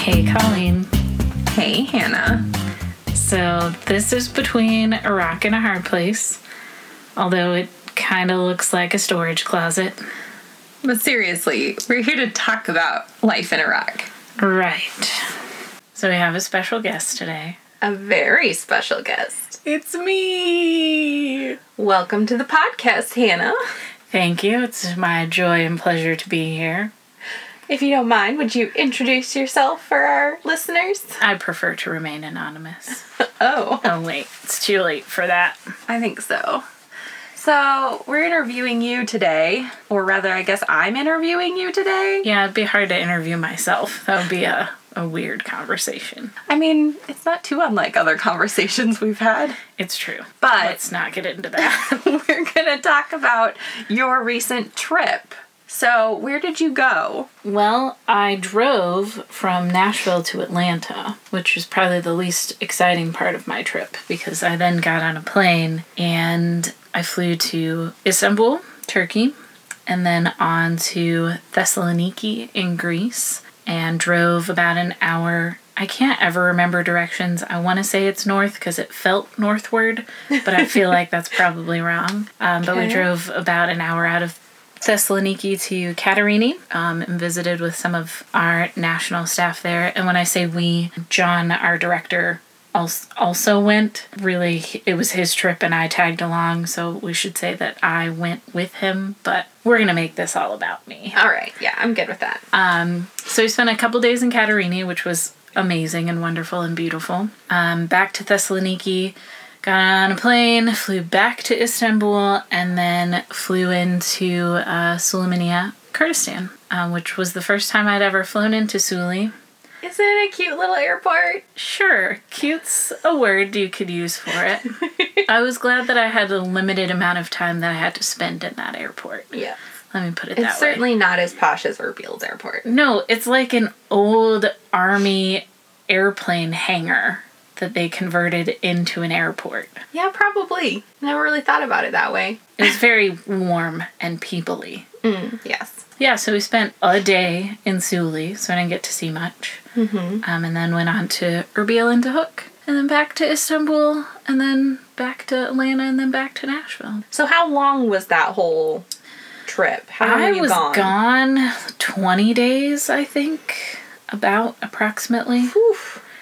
Hey, Colleen. Hey, Hannah. So this is between a rock and a hard place, although it kind of looks like a storage closet. But seriously, we're here to talk about life in Iraq. Right. So we have a special guest today. A very special guest. It's me! Welcome to the podcast, Hannah. Thank you. It's my joy and pleasure to be here. If you don't mind, would you introduce yourself for our listeners? I prefer to remain anonymous. Oh. Oh, wait. It's too late for that. I think so. So, we're interviewing you today, or rather, I guess I'm interviewing you today. Yeah, it'd be hard to interview myself. That would be a weird conversation. I mean, it's not too unlike other conversations we've had. It's true. But let's not get into that. We're going to talk about your recent trip. So, where did you go? Well, I drove from Nashville to Atlanta, which was probably the least exciting part of my trip, because I then got on a plane and I flew to Istanbul, Turkey, and then on to Thessaloniki in Greece, and drove about an hour. I can't ever remember directions. I want to say it's north because it felt northward, but I feel like that's probably wrong. But we drove about an hour out of Thessaloniki to Katerini, and visited with some of our national staff there. And when I say we, John, our director, also went. Really, it was his trip and I tagged along, so we should say that I went with him, but we're going to make this all about me. All right, yeah, I'm good with that. So we spent a couple days in Katerini, which was amazing and wonderful and beautiful. Back to Thessaloniki, got on a plane, flew back to Istanbul, and then flew into Sulaymaniyah, Kurdistan, which was the first time I'd ever flown into Suli. Isn't it a cute little airport? Sure, cute's a word you could use for it. I was glad that I had a limited amount of time that I had to spend in that airport. Yeah. Let me put it that way. It's certainly not as posh as Erbil's airport. No, it's like an old army airplane hangar that they converted into an airport. Yeah, probably. Never really thought about it that way. It was very warm and people-y. Yes. Yeah, so we spent a day in Suli, so I didn't get to see much. Mm-hmm. And then went on to Erbil and Duhok, and then back to Istanbul, and then back to Atlanta, and then back to Nashville. So how long was that whole trip? How long were you gone? I was gone 20 days, I think, approximately. Whew.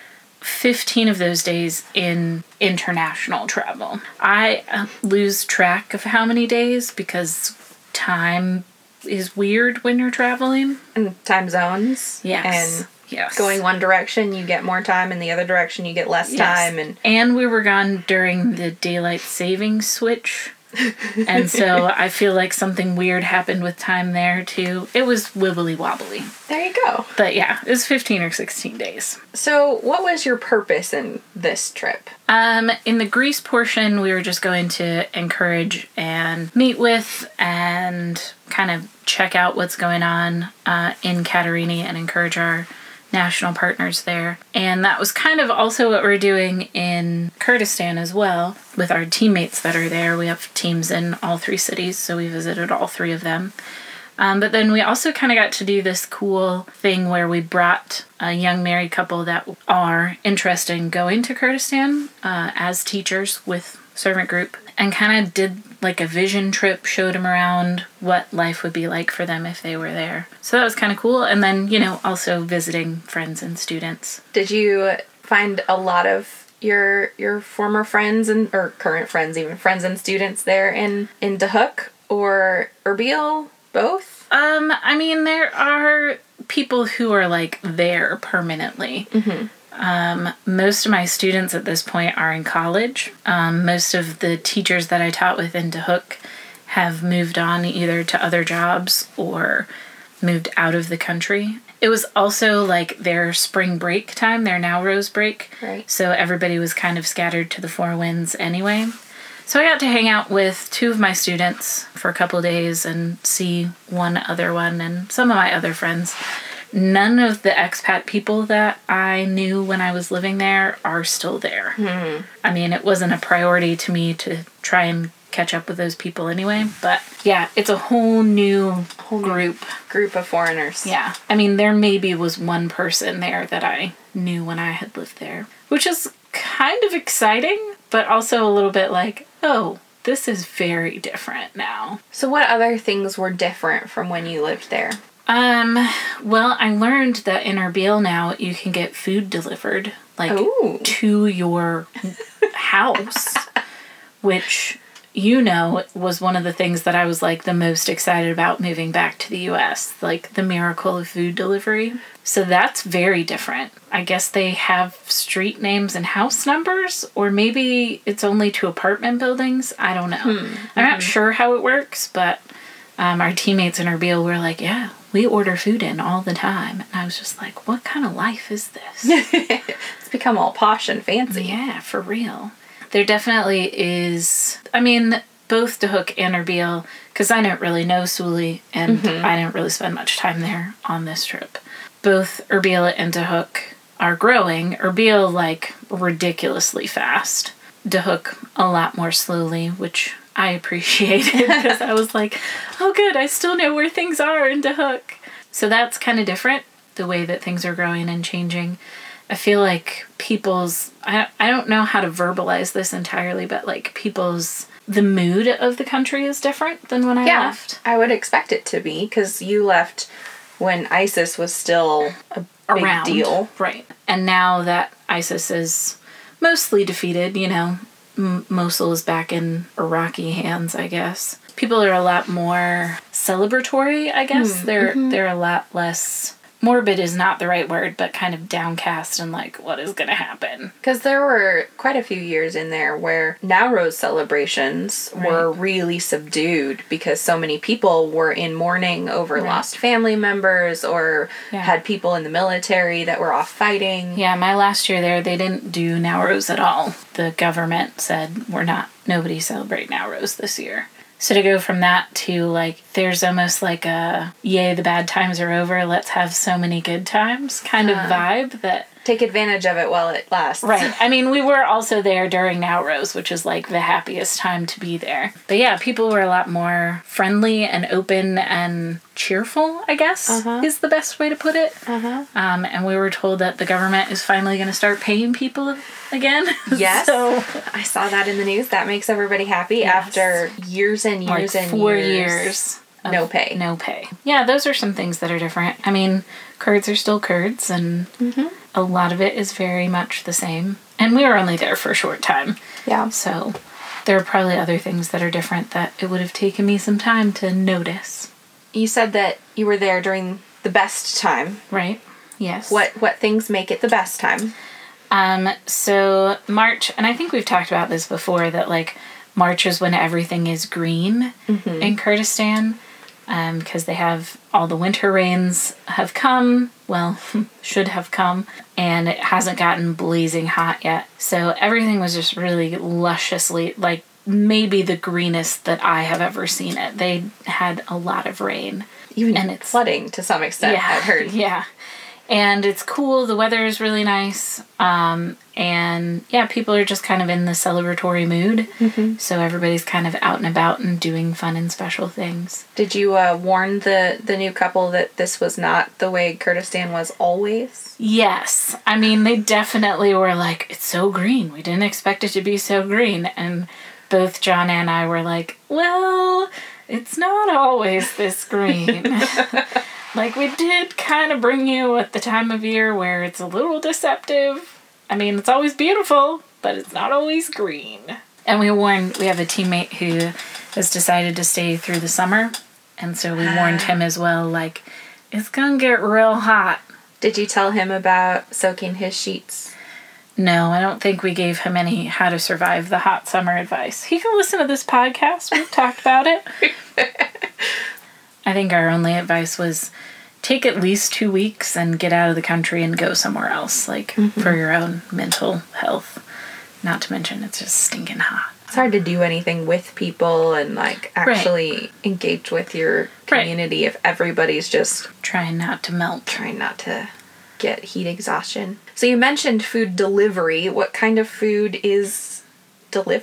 15 of those days in international travel. I lose track of how many days because time is weird when you're traveling. And time zones. Yes. And yes. Going one direction, you get more time, and the other direction, you get less time. And we were gone during the daylight saving switch. And so I feel like something weird happened with time there too. It was wibbly wobbly. There you go. But yeah, it was 15 or 16 days. So what was your purpose in this trip? In the Greece portion, we were just going to encourage and meet with and kind of check out what's going on in Katerini and encourage our national partners there. And that was kind of also what we're doing in Kurdistan as well with our teammates that are there. We have teams in all three cities, so we visited all three of them. But then we also kind of got to do this cool thing where we brought a young married couple that are interested in going to Kurdistan as teachers with Servant Group, and kind of did like a vision trip, showed them around what life would be like for them if they were there. So that was kind of cool. And then, also visiting friends and students. Did you find a lot of your former friends or current friends, even friends and students there in Duhok or Erbil? Both? There are people who are like there permanently. Mm-hmm. Most of my students at this point are in college. Most of the teachers that I taught with in Duhok have moved on either to other jobs or moved out of the country. It was also like their spring break time, their Nowruz break. Right. So everybody was kind of scattered to the four winds anyway. So I got to hang out with two of my students for a couple of days and see one other one and some of my other friends. None of the expat people that I knew when I was living there are still there. Mm-hmm. It wasn't a priority to me to try and catch up with those people anyway. But yeah, it's a whole new group of foreigners. Yeah. I mean, there maybe was one person there that I knew when I had lived there, which is kind of exciting, but also a little bit like, oh, this is very different now. So what other things were different from when you lived there? Well, I learned that in Erbil now you can get food delivered, like, to your house, which, was one of the things that I was, like, the most excited about moving back to the U.S., like, the miracle of food delivery. So that's very different. I guess they have street names and house numbers, or maybe it's only to apartment buildings. I don't know. I'm not sure how it works, but our teammates in Erbil were like, yeah, we order food in all the time. And I was just like, what kind of life is this? It's become all posh and fancy. Yeah, for real. There definitely is, I mean, both Duhok and Erbil, because I didn't really know Suli, and I didn't really spend much time there on this trip. Both Erbil and Duhok are growing. Erbil, like, ridiculously fast. Duhok a lot more slowly, which I appreciated because I was like, oh good, I still know where things are in Duhok. So that's kind of different, the way that things are growing and changing. I feel like I don't know how to verbalize this entirely, but like the mood of the country is different than when I left. I would expect it to be, because you left when ISIS was still a big deal. Right. And now that ISIS is mostly defeated, Mosul is back in Iraqi hands, I guess. People are a lot more celebratory, I guess. They're a lot less... Morbid is not the right word, but kind of downcast and like, what is going to happen? Because there were quite a few years in there where Nowruz celebrations were really subdued because so many people were in mourning over lost family members or had people in the military that were off fighting. Yeah, my last year there, they didn't do Nowruz at all. The government said, nobody celebrate Nowruz this year. So to go from that to, like, there's almost like a, yay, the bad times are over, let's have so many good times kind of vibe that... Take advantage of it while it lasts. Right. I mean, we were also there during Nowruz, which is, like, the happiest time to be there. But yeah, people were a lot more friendly and open and cheerful, I guess, is the best way to put it. And we were told that the government is finally going to start paying people again. Yes. So, I saw that in the news. That makes everybody happy after years and years and 4 years. No pay. No pay. Yeah, those are some things that are different. I mean, Kurds are still Kurds, and a lot of it is very much the same. And we were only there for a short time. Yeah. So there are probably other things that are different that it would have taken me some time to notice. You said that you were there during the best time. Right. Yes. What things make it the best time? So March, and I think we've talked about this before, that like March is when everything is green in Kurdistan. Because they have all the winter rains have come, should have come, and it hasn't gotten blazing hot yet. So everything was just really lusciously, like maybe the greenest that I have ever seen it. They had a lot of rain. And it's flooding to some extent, I've heard. Yeah. And it's cool. The weather is really nice. And yeah, people are just kind of in the celebratory mood. So everybody's kind of out and about and doing fun and special things. Did you warn the new couple that this was not the way Kurdistan was always? Yes. I mean, they definitely were like, it's so green. We didn't expect it to be so green. And both John and I were like, well, it's not always this green. Like, we did kind of bring you at the time of year where it's a little deceptive. I mean, it's always beautiful, but it's not always green. And we have a teammate who has decided to stay through the summer. And so we warned him as well, like, it's gonna get real hot. Did you tell him about soaking his sheets? No, I don't think we gave him any how to survive the hot summer advice. He can listen to this podcast. We've talked about it. I think our only advice was take at least 2 weeks and get out of the country and go somewhere else, like for your own mental health. Not to mention it's just stinking hot. It's hard to do anything with people and like actually engage with your community if everybody's just trying not to melt. Trying not to get heat exhaustion. So you mentioned food delivery. What kind of food is delivered?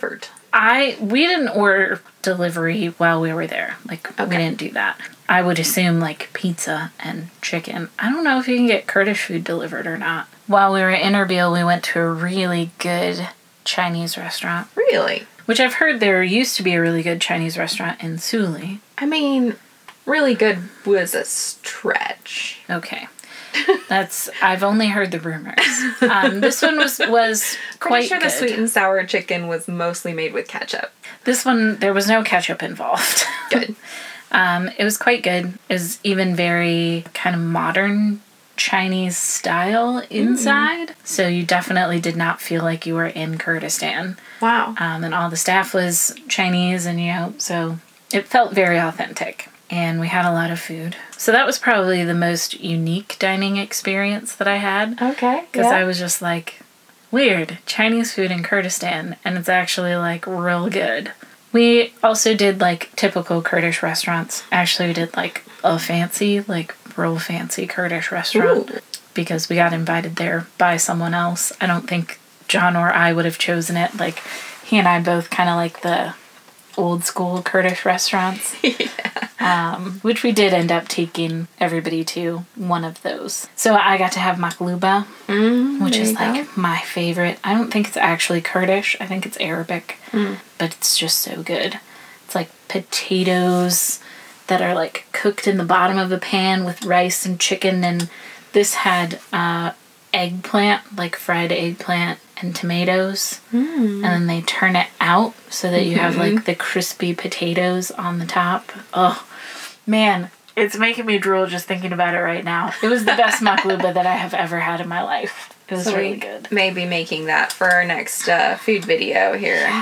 We didn't order delivery while we were there. Like, we didn't do that. I would assume, like, pizza and chicken. I don't know if you can get Kurdish food delivered or not. While we were in Erbil, we went to a really good Chinese restaurant. Really? Which I've heard there used to be a really good Chinese restaurant in Suli. I mean, really good was a stretch. Okay. I've only heard the rumors. This one was quite sure good. The sweet and sour chicken was mostly made with ketchup. This one, there was no ketchup involved. Good. It was quite good. It was even very kind of modern Chinese style inside. So you definitely did not feel like you were in Kurdistan. Wow. And all the staff was Chinese and, so it felt very authentic. And we had a lot of food. So that was probably the most unique dining experience that I had. Okay. Because I was just like, weird, Chinese food in Kurdistan, and it's actually, like, real good. We also did, like, typical Kurdish restaurants. Actually, we did, like, a fancy, like, real fancy Kurdish restaurant. Ooh. Because we got invited there by someone else. I don't think John or I would have chosen it. Like, he and I both kind of like the old school Kurdish restaurants. Which we did end up taking everybody to one of those. So I got to have makluba, which is like my favorite. I don't think it's actually Kurdish. I think it's Arabic. But it's just so good. It's like potatoes that are like cooked in the bottom of the pan with rice and chicken. And this had eggplant, like fried eggplant and tomatoes. And then they turn it out so that you have like the crispy potatoes on the top. Oh, man, it's making me drool just thinking about it right now. It was the best makluba that I have ever had in my life. It was really good. Maybe making that for our next food video here.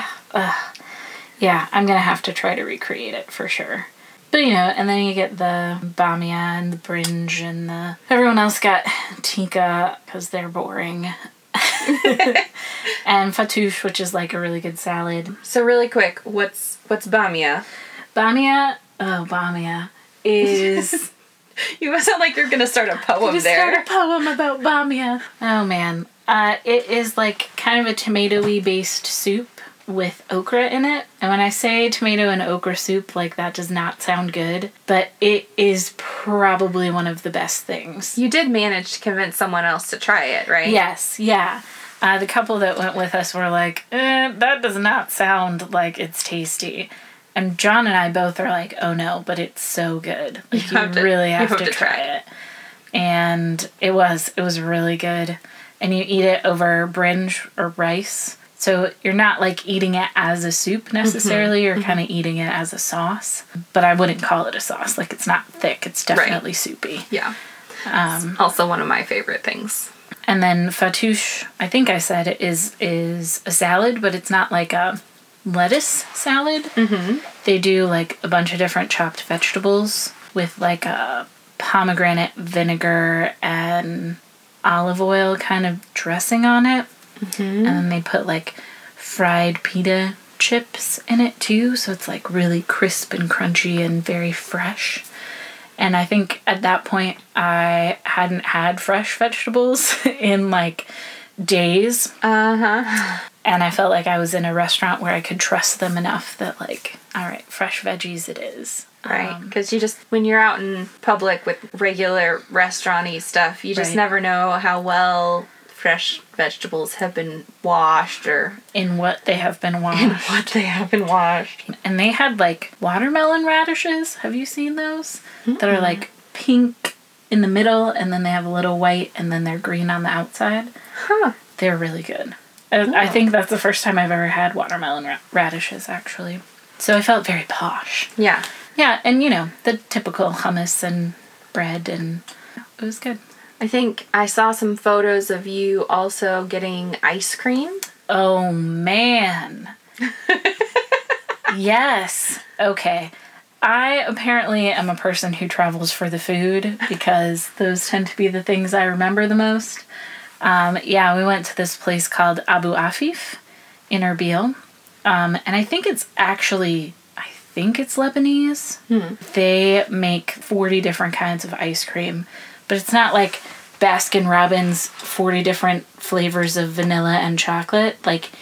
Yeah, I'm going to have to try to recreate it for sure. But, and then you get the bamia and the brinj and everyone else got tikka because they're boring. And fatoush, which is like a really good salad. So really quick, what's bamia? Bamia is... You sound like you're going to start a poem there. Start a poem about bamia. Oh, man. It is like kind of a tomato-y based soup with okra in it. And when I say tomato and okra soup, like that does not sound good, but it is probably one of the best things. You did manage to convince someone else to try it, right? Yes, yeah. The couple that went with us were like, that does not sound like it's tasty. And John and I both are like, oh no, but it's so good. Like you really have to try it. And it was really good. And you eat it over brinj or rice. So you're not like eating it as a soup necessarily. You're kind of eating it as a sauce. But I wouldn't call it a sauce. Like it's not thick. It's definitely soupy. Yeah. It's also one of my favorite things. And then fatoush, I think I said it is a salad, but it's not like a lettuce salad. They do like a bunch of different chopped vegetables with like a pomegranate vinegar and olive oil kind of dressing on it. And then they put like fried pita chips in it too, so it's like really crisp and crunchy and very fresh. And I think at that point I hadn't had fresh vegetables in like days. And I felt like I was in a restaurant where I could trust them enough that like, all right, fresh veggies it is. Right, because when you're out in public with regular restaurant-y stuff, you just never know how well fresh vegetables have been washed or... In what they have been washed. And they had like watermelon radishes. Have you seen those? That are like pink in the middle and then they have a little white and then they're green on the outside. They're really good. I think that's the first time I've ever had watermelon radishes, actually. So I felt very posh. Yeah. Yeah, and the typical hummus and bread, and it was good. I think I saw some photos of you also getting ice cream. Oh, man. Yes. Okay. I apparently am a person who travels for the food because those tend to be the things I remember the most. We went to this place called Abu Afif in Erbil. And I think it's Lebanese. They make 40 different kinds of ice cream, but it's not like Baskin Robbins 40 different flavors of vanilla and chocolate. Like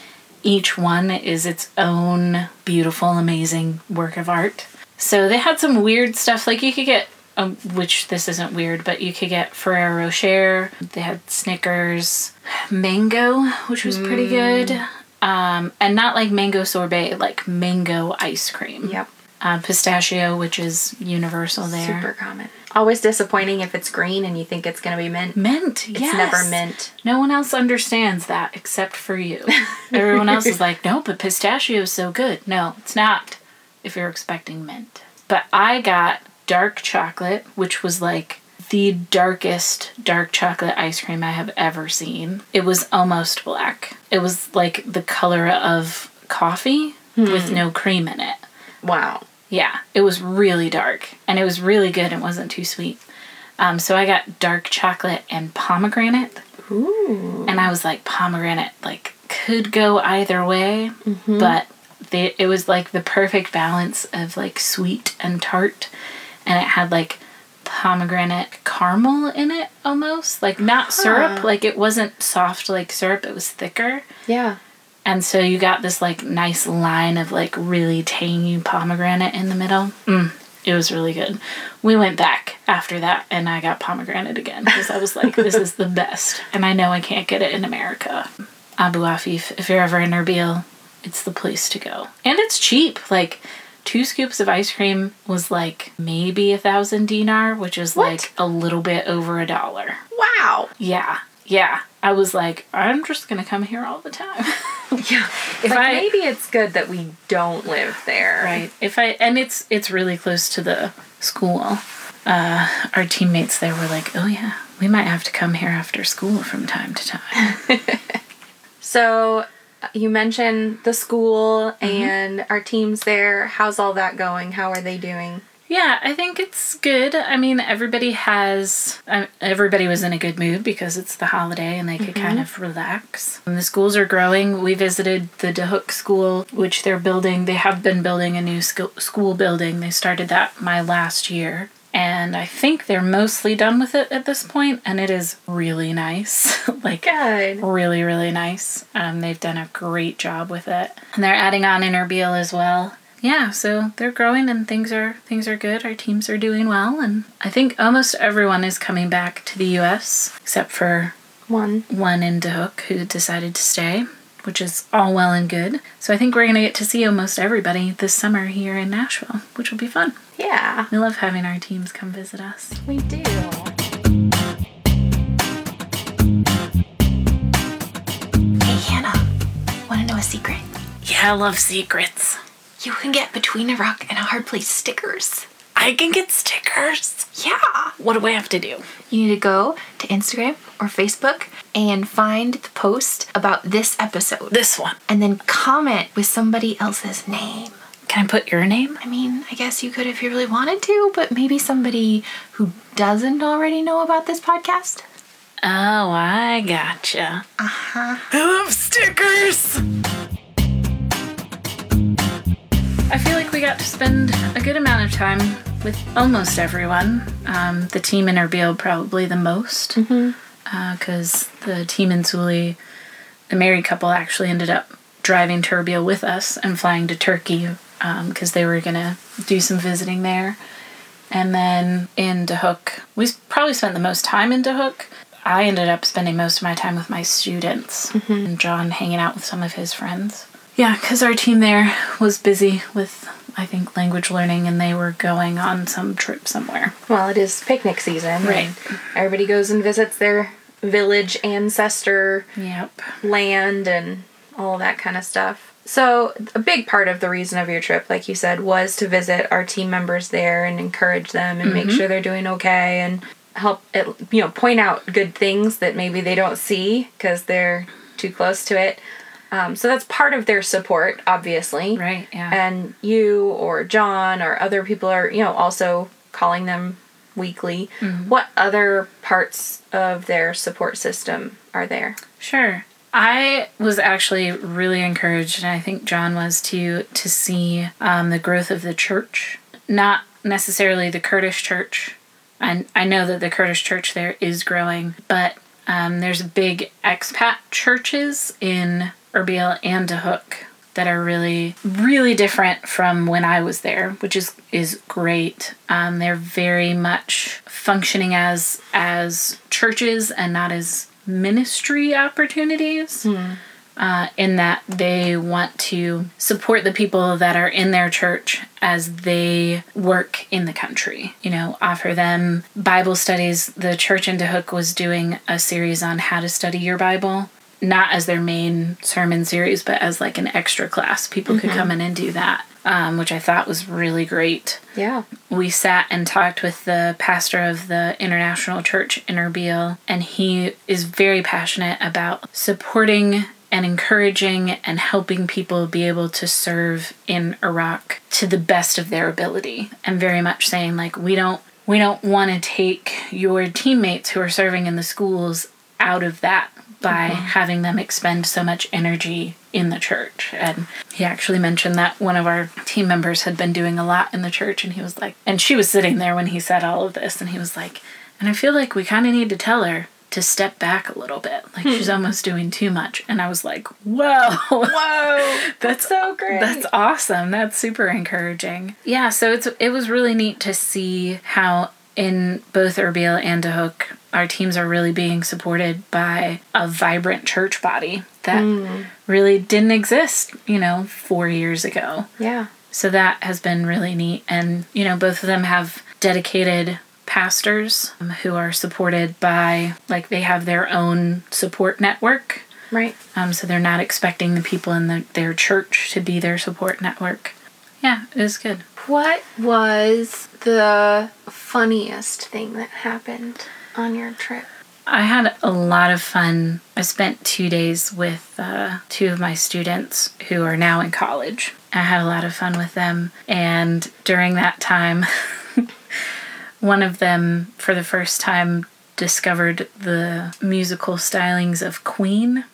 each one is its own beautiful, amazing work of art. So they had some weird stuff. Like you could get, which this isn't weird, but you could get Ferrero Rocher. They had Snickers, mango, which was pretty good. And not like mango sorbet, like mango ice cream. Yep. Pistachio, which is universal there. Super common. Always disappointing if it's green and you think it's going to be mint. Mint, yes. It's never mint. No one else understands that except for you. Everyone else is like, no, but pistachio is so good. No, it's not if you're expecting mint. But I got dark chocolate, which was like the darkest dark chocolate ice cream I have ever seen. It was almost black. It was like the color of coffee with no cream in it. Wow. Yeah, it was really dark, and it was really good. It wasn't too sweet. So I got dark chocolate and pomegranate. Ooh. And I was like, pomegranate, like, could go either way, but it was like the perfect balance of like sweet and tart, and it had like pomegranate caramel in it almost, like not syrup, like it wasn't soft like syrup, it was thicker. Yeah. And so you got this like nice line of like really tangy pomegranate in the middle. It was really good. We went back after that and I got pomegranate again because I was like, this is the best. And I know I can't get it in America. Abu Afif, if you're ever in Erbil, it's the place to go. And it's cheap. Like 2 scoops of ice cream was like maybe 1,000 dinar, which is like a little bit over $1. Wow. Yeah. Yeah. I was like, I'm just going to come here all the time. Yeah. Maybe it's good that we don't live there. Right. And it's really close to the school. Our teammates there were like, oh yeah, we might have to come here after school from time to time. So you mentioned the school and our teams there. How's all that going? How are they doing? Yeah, I think it's good. I mean, everybody was in a good mood because it's the holiday and they could kind of relax. And the schools are growing. We visited the Dahuk school, which they're building. They have been building a new school building. They started that my last year. And I think they're mostly done with it at this point, and it is really nice. Like, good. Really, really nice. They've done a great job with it. And they're adding on in Erbil as well. Yeah, so they're growing and things are good. Our teams are doing well, and I think almost everyone is coming back to the U.S. except for one in Dahuk who decided to stay, which is all well and good. So I think we're going to get to see almost everybody this summer here in Nashville, which will be fun. Yeah. We love having our teams come visit us. We do. Hey, Hannah. Want to know a secret? Yeah, I love secrets. You can get Between a Rock and a Hard Place stickers. I can get stickers? Yeah. What do I have to do? You need to go to Instagram or Facebook and find the post about this episode. This one. And then comment with somebody else's name. Can I put your name? I mean, I guess you could if you really wanted to, but maybe somebody who doesn't already know about this podcast. Oh, I gotcha. Uh-huh. I love stickers! I feel like we got to spend a good amount of time with almost everyone. The team in Erbil probably the most. Because the team in Suli, the married couple actually ended up driving to Erbil with us and flying to Turkey because they were going to do some visiting there. And then in Dahuk, we probably spent the most time in Dahuk. I ended up spending most of my time with my students and John hanging out with some of his friends. Yeah, because our team there was busy with, I think, language learning, and they were going on some trip somewhere. Well, it is picnic season. Right. Everybody goes and visits their village ancestor Yep. land and all that kind of stuff. So a big part of the reason of your trip, like you said, was to visit our team members there and encourage them and make sure they're doing okay and help, point out good things that maybe they don't see because they're too close to it. So that's part of their support, obviously. Right, yeah. And you or John or other people are, also calling them weekly. What other parts of their support system are there? Sure. I was actually really encouraged, and I think John was too, to see the growth of the church. Not necessarily the Kurdish church. And I know that the Kurdish church there is growing, but there's big expat churches in Erbil and Duhok that are really, really different from when I was there, which is great. They're very much functioning as churches and not as ministry opportunities. In that they want to support the people that are in their church as they work in the country. Offer them Bible studies. The church in Duhok was doing a series on how to study your Bible, not as their main sermon series, but as like an extra class. People could come in and do that, which I thought was really great. Yeah. We sat and talked with the pastor of the International Church in Erbil, and he is very passionate about supporting and encouraging and helping people be able to serve in Iraq to the best of their ability, and very much saying like, we don't want to take your teammates who are serving in the schools out of that by having them expend so much energy in the church. And he actually mentioned that one of our team members had been doing a lot in the church, and he was like, and she was sitting there when he said all of this, and he was like, and I feel like we kind of need to tell her to step back a little bit. Like she's almost doing too much. And I was like, whoa, that's so great. That's awesome. That's super encouraging. Yeah. So it was really neat to see how in both Erbil and Duhok, our teams are really being supported by a vibrant church body that really didn't exist, 4 years ago. Yeah. So that has been really neat. And, both of them have dedicated pastors who are supported by, like, they have their own support network. Right. So they're not expecting the people in their church to be their support network. Yeah, it was good. What was the funniest thing that happened on your trip? I had a lot of fun. I spent 2 days with 2 of my students who are now in college. I had a lot of fun with them. And during that time, one of them, for the first time, discovered the musical stylings of Queen.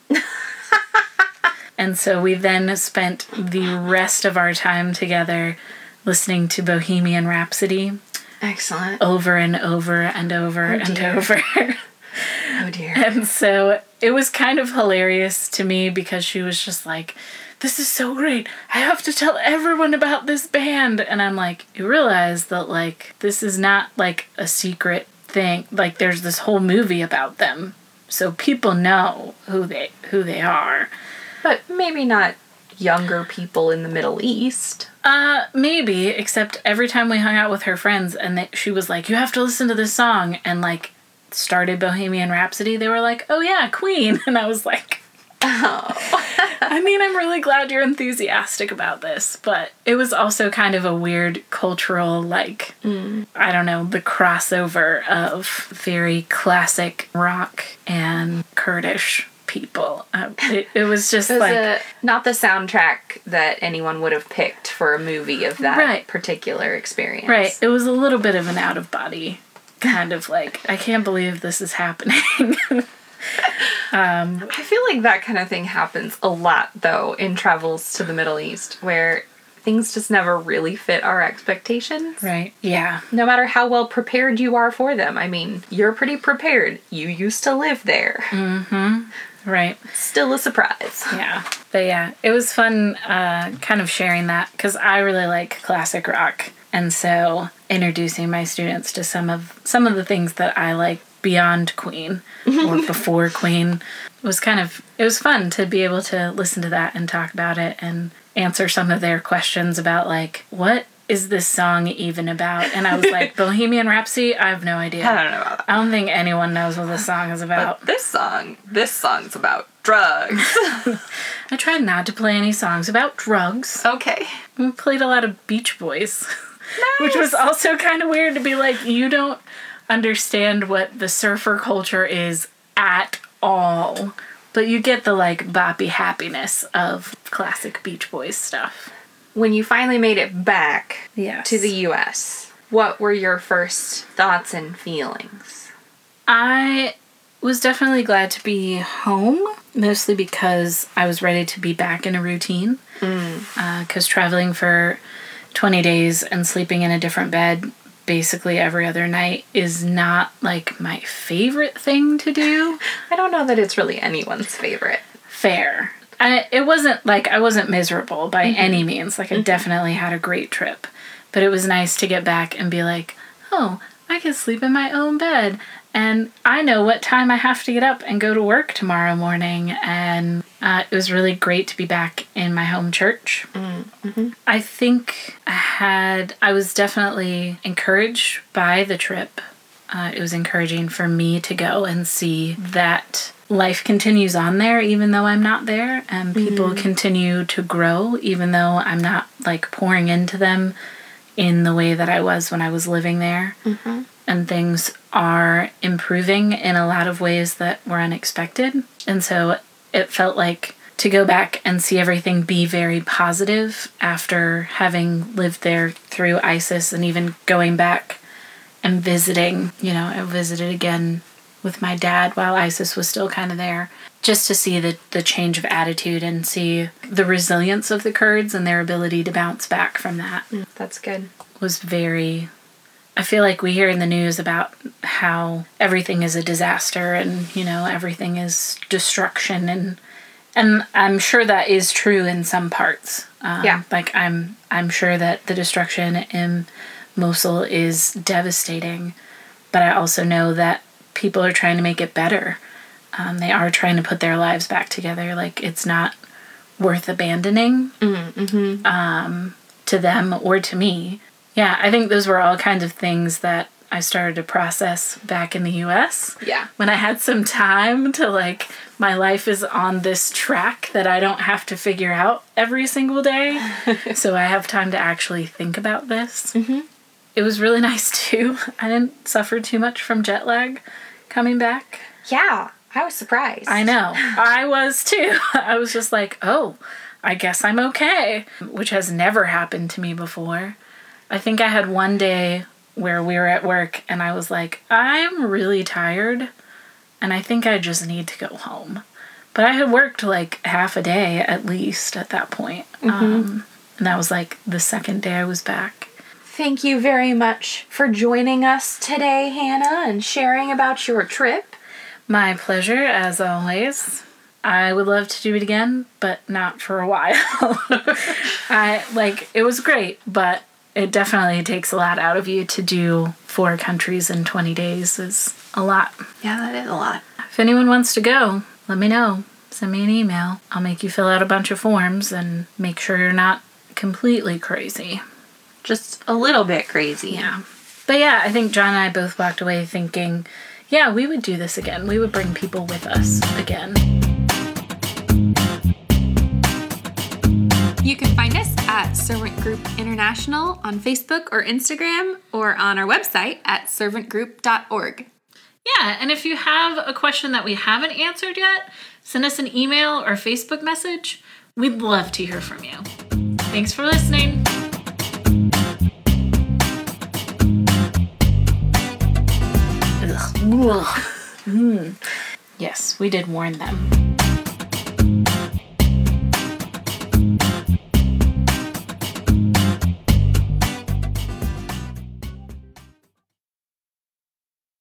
And so we then spent the rest of our time together listening to Bohemian Rhapsody. Excellent. Over and over and over and over. Oh, dear. And so it was kind of hilarious to me because she was just like, this is so great. I have to tell everyone about this band. And I'm like, you realize that, like, this is not, like, a secret thing. Like, there's this whole movie about them. So people know who they are. But maybe not younger people in the Middle East. Maybe, except every time we hung out with her friends and she was like, you have to listen to this song, and, like, started Bohemian Rhapsody, they were like, oh yeah, Queen. And I was like, oh. I mean, I'm really glad you're enthusiastic about this, but it was also kind of a weird cultural, like, I don't know, the crossover of very classic rock and Kurdish people. It was just not the soundtrack that anyone would have picked for a movie of that particular experience. Right. It was a little bit of an out-of-body kind of like, I can't believe this is happening. I feel like that kind of thing happens a lot, though, in travels to the Middle East, where things just never really fit our expectations. Right. Yeah. No matter how well prepared you are for them. I mean, you're pretty prepared. You used to live there. Mm-hmm. Right. Still a surprise. Yeah. But yeah, it was fun kind of sharing that because I really like classic rock. And so introducing my students to some of the things that I like beyond Queen or before Queen was it was fun to be able to listen to that and talk about it and answer some of their questions about, like, what is this song even about? And I was like, Bohemian Rhapsody? I have no idea. I don't know about that. I don't think anyone knows what this song is about. But this song's about drugs. I tried not to play any songs about drugs. Okay. We played a lot of Beach Boys. Nice. Which was also kind of weird to be like, you don't understand what the surfer culture is at all. But you get the, like, boppy happiness of classic Beach Boys stuff. When you finally made it back Yes. to the U.S., what were your first thoughts and feelings? I was definitely glad to be home, mostly because I was ready to be back in a routine. Because traveling for 20 days and sleeping in a different bed basically every other night is not, like, my favorite thing to do. I don't know that it's really anyone's favorite. Fair. it wasn't like I wasn't miserable by any means. Like, I definitely had a great trip. But it was nice to get back and be like, oh, I can sleep in my own bed. And I know what time I have to get up and go to work tomorrow morning. And it was really great to be back in my home church. Mm-hmm. I think I was definitely encouraged by the trip. It was encouraging for me to go and see that life continues on there even though I'm not there. And people continue to grow even though I'm not like pouring into them in the way that I was when I was living there. Mm-hmm. And things are improving in a lot of ways that were unexpected. And so it felt like to go back and see everything be very positive after having lived there through ISIS and even going back and visiting. You know, I visited again with my dad while ISIS was still kind of there, just to see the change of attitude and see the resilience of the Kurds and their ability to bounce back from that. That's good. Was very... I feel like we hear in the news about how everything is a disaster and, you know, everything is destruction. And I'm sure that is true in some parts. Like, I'm sure that the destruction in Mosul is devastating. But I also know that people are trying to make it better. They are trying to put their lives back together. Like, it's not worth abandoning to them or to me. Yeah, I think those were all kinds of things that I started to process back in the U.S. Yeah. When I had some time to, like, my life is on this track that I don't have to figure out every single day. So I have time to actually think about this. Mm-hmm. It was really nice, too. I didn't suffer too much from jet lag coming back. Yeah, I was surprised. I know. I was, too. I was just like, oh, I guess I'm okay, which has never happened to me before. I think I had one day where we were at work and I was like, I'm really tired and I think I just need to go home. But I had worked like half a day at least at that point. And that was like the second day I was back. Thank you very much for joining us today, Hannah, and sharing about your trip. My pleasure, as always. I would love to do it again, but not for a while. It was great, but it definitely takes a lot out of you to do 4 countries in 20 days is a lot. Yeah, that is a lot. If anyone wants to go, let me know. Send me an email. I'll make you fill out a bunch of forms and make sure you're not completely crazy. Just a little bit crazy. Yeah. But yeah, I think John and I both walked away thinking, yeah, we would do this again. We would bring people with us again. You can find us at Servant Group International on Facebook or Instagram, or on our website at servantgroup.org. Yeah, and if you have a question that we haven't answered yet, send us an email or Facebook message. We'd love to hear from you. Thanks for listening. Yes, we did warn them.